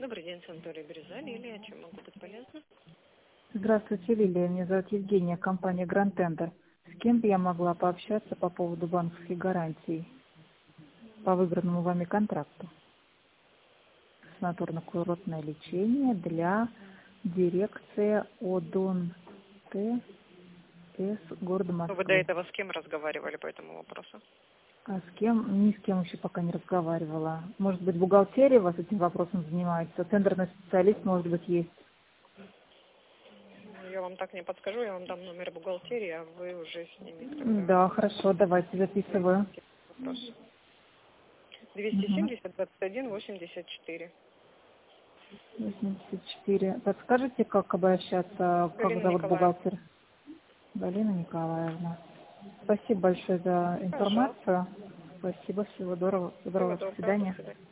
Добрый день, санаторий Береза. Лилия, чем могу быть полезна? Здравствуйте, Лилия. Меня зовут Евгения, компания Grand Tender. С кем бы я могла пообщаться по поводу банковских гарантий по выбранному вами контракту? Санаторно-курортное лечение для дирекции ОДОН ТС города Вы до Москвы. этого с кем разговаривали по этому вопросу? А с кем? Ни с кем еще пока не разговаривала. Может быть, бухгалтерия у вас этим вопросом занимается? Тендерный специалист, может быть, есть? Я вам так не подскажу, я вам дам номер бухгалтерии, а вы уже с ними тогда Да, хорошо, давайте записываю. вопрос. Угу. 270 21 84. 84. Подскажите, как обращаться, как Галина зовут Николаевна. бухгалтер? Галина Николаевна. Спасибо большое за Пожалуйста. информацию. Спасибо, всего доброго. Всего До доброго, до свидания. свидания.